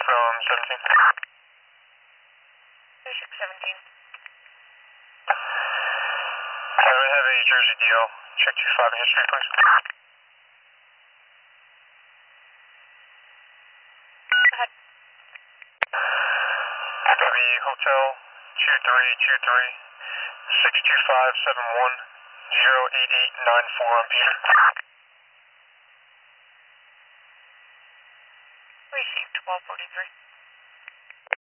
from 17. 3617. Okay, we have a Jersey deal. Check 25 in history, please. Go ahead. W Hotel 2323 62571 08894 on Peter. Received 1243.